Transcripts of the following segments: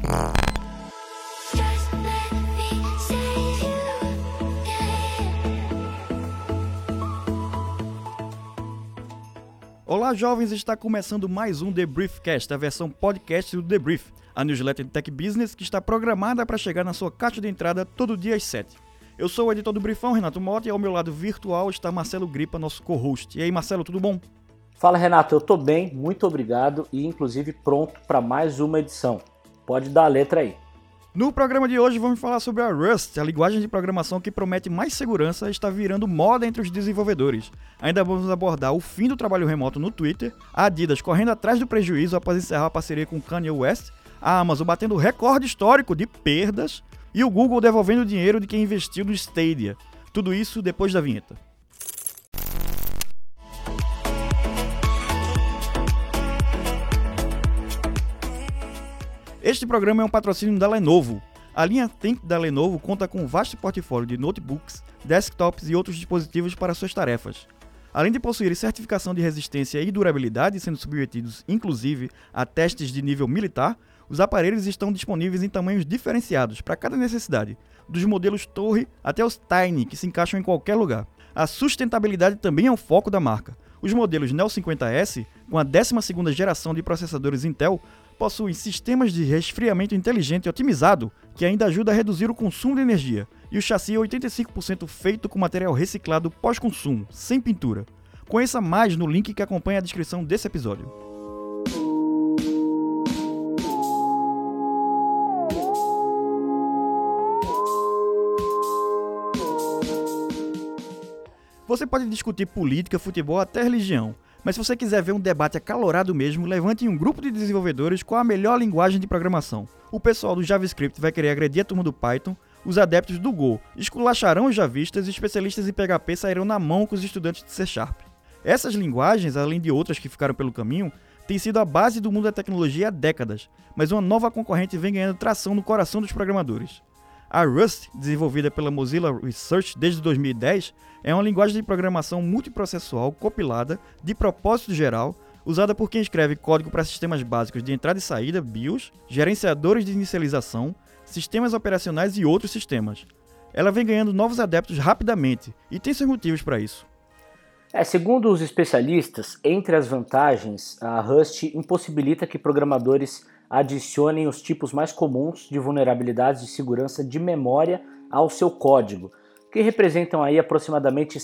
Olá, jovens! Está começando mais um The Briefcast, a versão podcast do The Brief, a newsletter de Tech Business que está programada para chegar na sua caixa de entrada todo dia às 7. Eu sou o editor do Briefão, Renato Mota, e ao meu lado virtual está Marcelo Gripa, nosso co-host. E aí, Marcelo, tudo bom? Fala, Renato, eu tô bem, muito obrigado e inclusive pronto para mais uma edição. Pode dar a letra aí. No programa de hoje vamos falar sobre a Rust, a linguagem de programação que promete mais segurança e está virando moda entre os desenvolvedores. Ainda vamos abordar o fim do trabalho remoto no Twitter, a Adidas correndo atrás do prejuízo após encerrar a parceria com Kanye West, a Amazon batendo recorde histórico de perdas e o Google devolvendo o dinheiro de quem investiu no Stadia. Tudo isso depois da vinheta. Este programa é um patrocínio da Lenovo. A linha Think da Lenovo conta com um vasto portfólio de notebooks, desktops e outros dispositivos para suas tarefas. Além de possuir certificação de resistência e durabilidade, sendo submetidos inclusive a testes de nível militar, os aparelhos estão disponíveis em tamanhos diferenciados para cada necessidade, dos modelos Torre até os Tiny, que se encaixam em qualquer lugar. A sustentabilidade também é um foco da marca. Os modelos Neo 50S, com a 12ª geração de processadores Intel, possuem sistemas de resfriamento inteligente e otimizado, que ainda ajuda a reduzir o consumo de energia, e o chassi é 85% feito com material reciclado pós-consumo, sem pintura. Conheça mais no link que acompanha a descrição desse episódio. Você pode discutir política, futebol, até religião, mas se você quiser ver um debate acalorado mesmo, levante em um grupo de desenvolvedores qual a melhor linguagem de programação. O pessoal do JavaScript vai querer agredir a turma do Python, os adeptos do Go esculacharão os javistas e especialistas em PHP sairão na mão com os estudantes de C#. Essas linguagens, além de outras que ficaram pelo caminho, têm sido a base do mundo da tecnologia há décadas, mas uma nova concorrente vem ganhando tração no coração dos programadores. A Rust, desenvolvida pela Mozilla Research desde 2010, é uma linguagem de programação multiprocessual compilada, de propósito geral, usada por quem escreve código para sistemas básicos de entrada e saída, BIOS, gerenciadores de inicialização, sistemas operacionais e outros sistemas. Ela vem ganhando novos adeptos rapidamente, e tem seus motivos para isso. Segundo os especialistas, entre as vantagens, a Rust impossibilita que programadores adicionem os tipos mais comuns de vulnerabilidades de segurança de memória ao seu código, que representam aí aproximadamente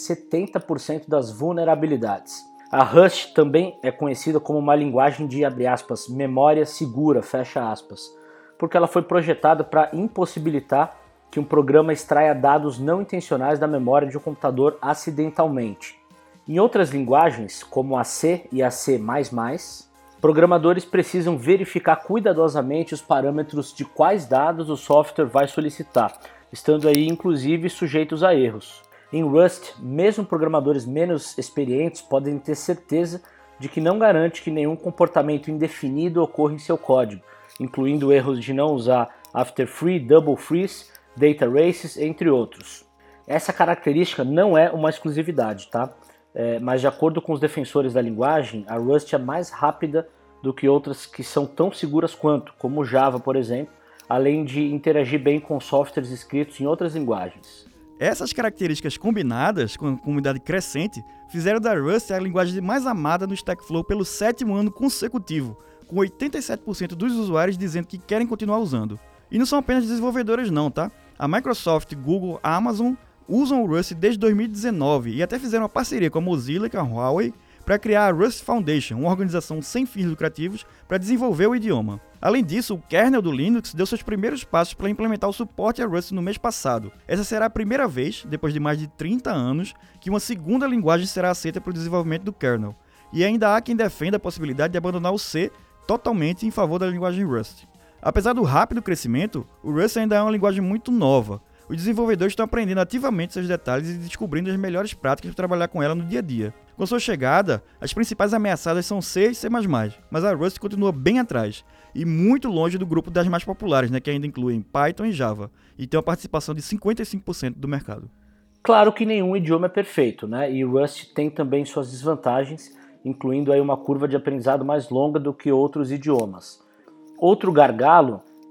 70% das vulnerabilidades. A Rust também é conhecida como uma linguagem de, abre aspas, memória segura, fecha aspas, porque ela foi projetada para impossibilitar que um programa extraia dados não intencionais da memória de um computador acidentalmente. Em outras linguagens, como a C e a C++, programadores precisam verificar cuidadosamente os parâmetros de quais dados o software vai solicitar, estando aí inclusive sujeitos a erros. Em Rust, mesmo programadores menos experientes podem ter certeza de que não garante que nenhum comportamento indefinido ocorra em seu código, incluindo erros de não usar after free, double freeze, data races, entre outros. Essa característica não é uma exclusividade, tá? Mas de acordo com os defensores da linguagem, a Rust é mais rápida do que outras que são tão seguras quanto, como o Java, por exemplo, além de interagir bem com softwares escritos em outras linguagens. Essas características combinadas com a comunidade crescente fizeram da Rust a linguagem mais amada no Stack Flow pelo 7º ano consecutivo, com 87% dos usuários dizendo que querem continuar usando. E não são apenas desenvolvedores não, tá? A Microsoft, Google, a Amazon usam o Rust desde 2019 e até fizeram uma parceria com a Mozilla e com a Huawei para criar a Rust Foundation, uma organização sem fins lucrativos para desenvolver o idioma. Além disso, o kernel do Linux deu seus primeiros passos para implementar o suporte a Rust no mês passado. Essa será a primeira vez, depois de mais de 30 anos, que uma segunda linguagem será aceita para o desenvolvimento do kernel. E ainda há quem defenda a possibilidade de abandonar o C totalmente em favor da linguagem Rust. Apesar do rápido crescimento, o Rust ainda é uma linguagem muito nova. Os desenvolvedores estão aprendendo ativamente seus detalhes e descobrindo as melhores práticas para trabalhar com ela no dia a dia. Com sua chegada, as principais ameaçadas são C e C++, mas a Rust continua bem atrás e muito longe do grupo das mais populares, que ainda incluem Python e Java, e tem uma participação de 55% do mercado. Claro que nenhum idioma é perfeito, e Rust tem também suas desvantagens, incluindo aí uma curva de aprendizado mais longa do que outros idiomas. Outro gargalo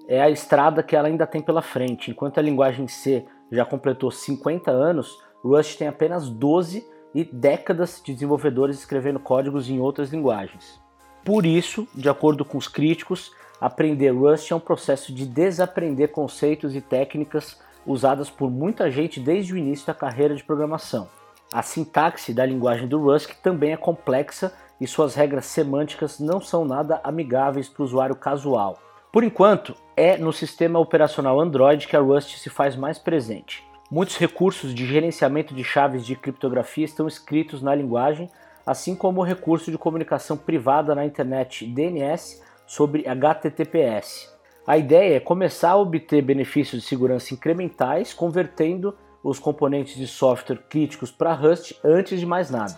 é a estrada que ela ainda tem pela frente. Enquanto a linguagem C já completou 50 anos, Rust tem apenas 12 e décadas de desenvolvedores escrevendo códigos em outras linguagens. Por isso, de acordo com os críticos, aprender Rust é um processo de desaprender conceitos e técnicas usadas por muita gente desde o início da carreira de programação. A sintaxe da linguagem do Rust também é complexa e suas regras semânticas não são nada amigáveis para o usuário casual. Por enquanto, é no sistema operacional Android que a Rust se faz mais presente. Muitos recursos de gerenciamento de chaves de criptografia estão escritos na linguagem, assim como o recurso de comunicação privada na internet DNS sobre HTTPS. A ideia é começar a obter benefícios de segurança incrementais, convertendo os componentes de software críticos para Rust antes de mais nada.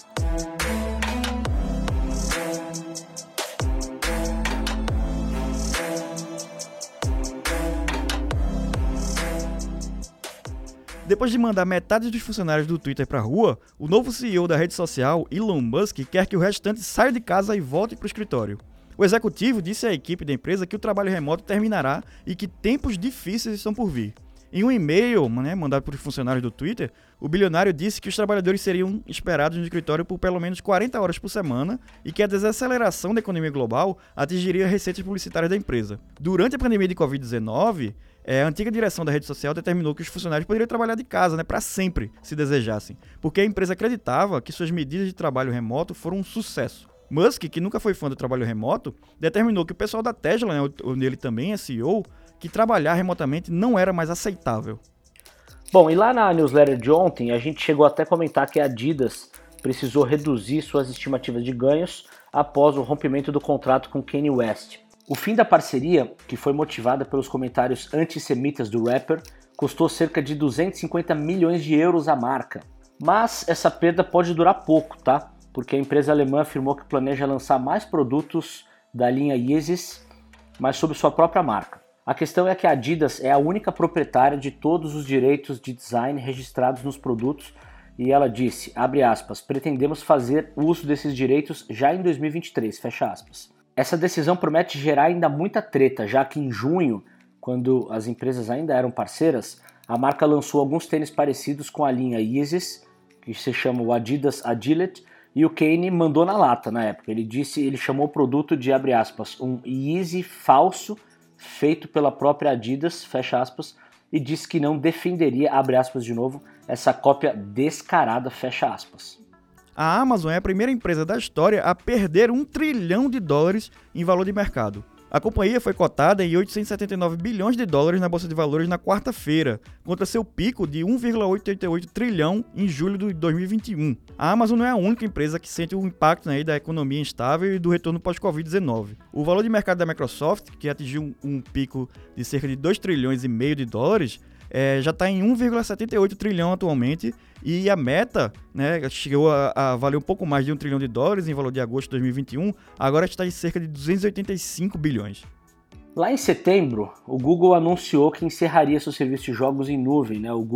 Depois de mandar metade dos funcionários do Twitter para a rua, o novo CEO da rede social, Elon Musk, quer que o restante saia de casa e volte para o escritório. O executivo disse à equipe da empresa que o trabalho remoto terminará e que tempos difíceis estão por vir. Em um e-mail mandado por funcionários do Twitter, o bilionário disse que os trabalhadores seriam esperados no escritório por pelo menos 40 horas por semana e que a desaceleração da economia global atingiria as receitas publicitárias da empresa. Durante a pandemia de Covid-19, a antiga direção da rede social determinou que os funcionários poderiam trabalhar de casa, para sempre, se desejassem, porque a empresa acreditava que suas medidas de trabalho remoto foram um sucesso. Musk, que nunca foi fã do trabalho remoto, determinou que o pessoal da Tesla, onde ele também é CEO, que trabalhar remotamente não era mais aceitável. Bom, e lá na newsletter de ontem, a gente chegou até a comentar que a Adidas precisou reduzir suas estimativas de ganhos após o rompimento do contrato com Kanye West. O fim da parceria, que foi motivada pelos comentários antissemitas do rapper, custou cerca de 250 milhões de euros à marca. Mas essa perda pode durar pouco, tá? Porque a empresa alemã afirmou que planeja lançar mais produtos da linha Yeezys, mas sob sua própria marca. A questão é que a Adidas é a única proprietária de todos os direitos de design registrados nos produtos e ela disse, abre aspas, pretendemos fazer uso desses direitos já em 2023, fecha aspas. Essa decisão promete gerar ainda muita treta, já que em junho, quando as empresas ainda eram parceiras, a marca lançou alguns tênis parecidos com a linha Yeezys, que se chama o Adidas Agility, e o Kanye mandou na lata na época. Ele chamou o produto de, abre aspas, um Yeezy falso, feito pela própria Adidas, fecha aspas, e disse que não defenderia, abre aspas de novo, essa cópia descarada, fecha aspas. A Amazon é a primeira empresa da história a perder $1 trilhão em valor de mercado. A companhia foi cotada em 879 bilhões de dólares na Bolsa de Valores na quarta-feira, contra seu pico de 1,88 trilhão em julho de 2021. A Amazon não é a única empresa que sente o impacto da economia instável e do retorno pós-Covid-19. O valor de mercado da Microsoft, que atingiu um pico de cerca de 2,5 trilhões de dólares, já está em 1,78 trilhão atualmente, e a Meta chegou a valer um pouco mais de $1 trilhão em valor de agosto de 2021, agora está em cerca de 285 bilhões. Lá em setembro, o Google anunciou que encerraria seu serviço de jogos em nuvem, o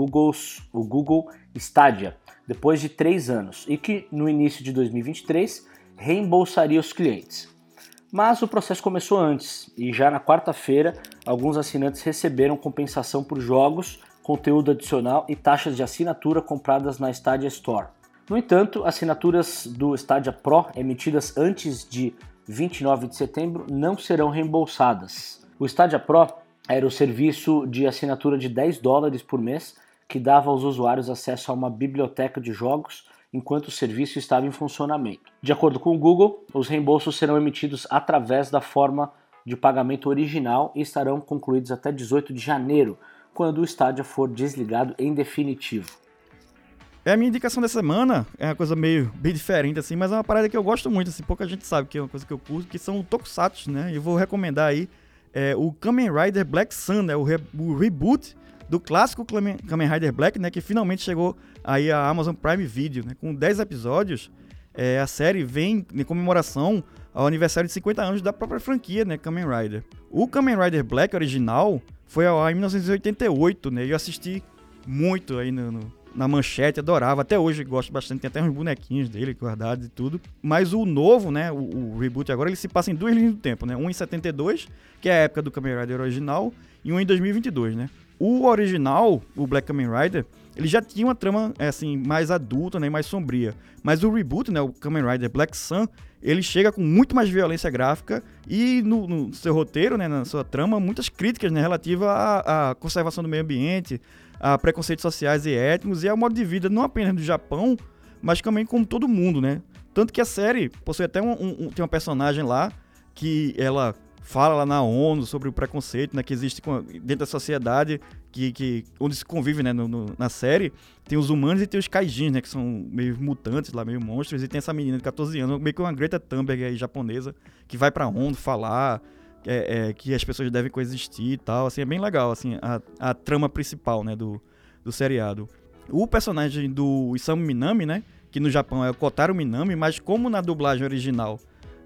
Google Stadia, depois de 3 anos, e que no início de 2023 reembolsaria os clientes. Mas o processo começou antes, e já na quarta-feira, alguns assinantes receberam compensação por jogos, conteúdo adicional e taxas de assinatura compradas na Stadia Store. No entanto, assinaturas do Stadia Pro emitidas antes de 29 de setembro não serão reembolsadas. O Stadia Pro era o serviço de assinatura de $10 por mês que dava aos usuários acesso a uma biblioteca de jogos enquanto o serviço estava em funcionamento. De acordo com o Google, os reembolsos serão emitidos através da forma de pagamento original e estarão concluídos até 18 de janeiro, quando o Stadia for desligado em definitivo. A minha indicação dessa semana é uma coisa bem diferente, assim, mas é uma parada que eu gosto muito, assim, pouca gente sabe que é uma coisa que eu curto, que são tokusatsu, Eu vou recomendar aí o Kamen Rider Black Sun, o reboot do clássico Kamen Rider Black, que finalmente chegou aí a Amazon Prime Video, com 10 episódios. A série vem em comemoração ao aniversário de 50 anos da própria franquia, Kamen Rider. O Kamen Rider Black original foi ao ar em 1988, e eu assisti muito aí na Manchete, adorava. Até hoje gosto bastante, tem até uns bonequinhos dele guardados e tudo. Mas o novo, né, o reboot agora, ele se passa em 2 linhas do tempo, né? Um em 72, que é a época do Kamen Rider original, e um em 2022, né? O original, o Black Kamen Rider, ele já tinha uma trama, assim, mais adulta, né, mais sombria. Mas o reboot, né, o Kamen Rider Black Sun, ele chega com muito mais violência gráfica e no seu roteiro, né, na sua trama, muitas críticas, né, relativas à conservação do meio ambiente, a preconceitos sociais e étnicos e ao modo de vida não apenas do Japão, mas também como todo mundo, né? Tanto que a série possui até tem uma personagem lá que ela fala lá na ONU sobre o preconceito, né, que existe dentro da sociedade, onde se convive, né, na série. Tem os humanos e tem os kaijins, né, que são meio mutantes lá, meio monstros, e tem essa menina de 14 anos, meio que uma Greta Thunberg aí, japonesa, que vai pra ONU falar que as pessoas devem coexistir e tal, assim, é bem legal, assim, a trama principal, né, do seriado. O personagem do Isamu Minami, né, que no Japão é o Kotaro Minami, mas como na dublagem original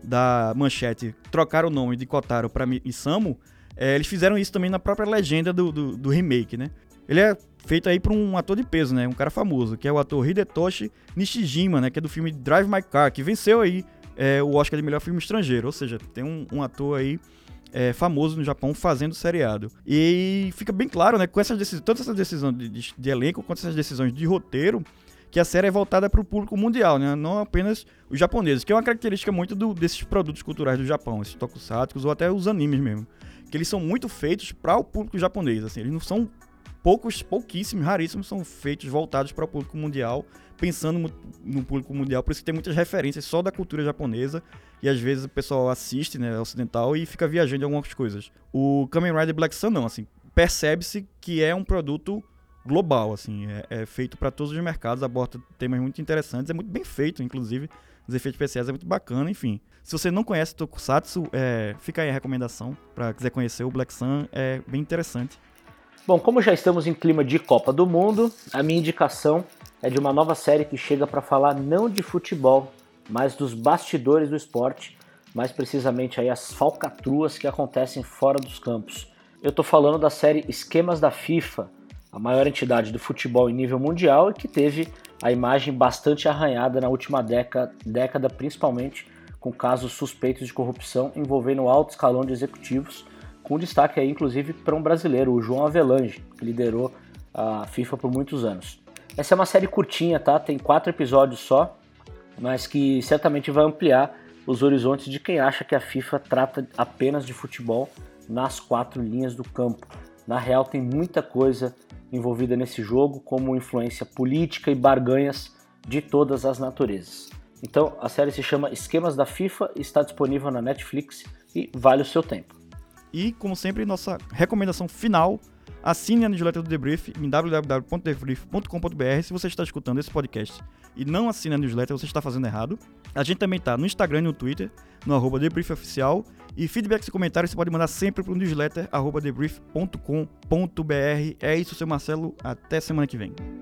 da Manchete trocaram o nome de Kotaro para Isamu, eles fizeram isso também na própria legenda do remake, né? Ele é feito aí por um ator de peso, né? Um cara famoso, que é o ator Hidetoshi Nishijima, né? Que é do filme Drive My Car, que venceu aí o Oscar de melhor filme estrangeiro. Ou seja, tem um ator aí famoso no Japão fazendo o seriado. E fica bem claro, né? Com tanto essa decisão de elenco, quanto essas decisões de roteiro, que a série é voltada para o público mundial, né? Não apenas os japoneses, que é uma característica muito desses produtos culturais do Japão, esses tokusatsu ou até os animes mesmo, que eles são muito feitos para o público japonês, assim, eles não são pouquíssimos, raríssimos, são feitos voltados para o público mundial, pensando no público mundial, por isso que tem muitas referências só da cultura japonesa, e às vezes o pessoal assiste, né, ocidental, e fica viajando em algumas coisas. O Kamen Rider Black Sun não, assim, percebe-se que é um produto global, assim, é feito para todos os mercados, aborda temas muito interessantes, é muito bem feito, inclusive, os efeitos especiais é muito bacana, enfim. Se você não conhece Tokusatsu, fica aí a recomendação, para quiser conhecer o Black Sun, é bem interessante. Bom, como já estamos em clima de Copa do Mundo, a minha indicação é de uma nova série que chega para falar não de futebol, mas dos bastidores do esporte, mais precisamente aí as falcatruas que acontecem fora dos campos. Eu tô falando da série Esquemas da FIFA, a maior entidade do futebol em nível mundial e que teve a imagem bastante arranhada na última década, principalmente com casos suspeitos de corrupção envolvendo alto escalão de executivos, com destaque aí inclusive para um brasileiro, o João Avelange, que liderou a FIFA por muitos anos. Essa é uma série curtinha, tá? Tem 4 episódios só, mas que certamente vai ampliar os horizontes de quem acha que a FIFA trata apenas de futebol nas 4 linhas do campo. Na real, tem muita coisa envolvida nesse jogo, como influência política e barganhas de todas as naturezas. Então, a série se chama Esquemas da FIFA, está disponível na Netflix e vale o seu tempo. E, como sempre, nossa recomendação final, assine a newsletter do Debrief em www.debrief.com.br. Se você está escutando esse podcast e não assina a newsletter, você está fazendo errado. A gente também está no Instagram e no Twitter, no @debriefoficial. E feedbacks e comentários você pode mandar sempre para o newsletter @debrief.com.br. É isso, seu Marcelo. Até semana que vem.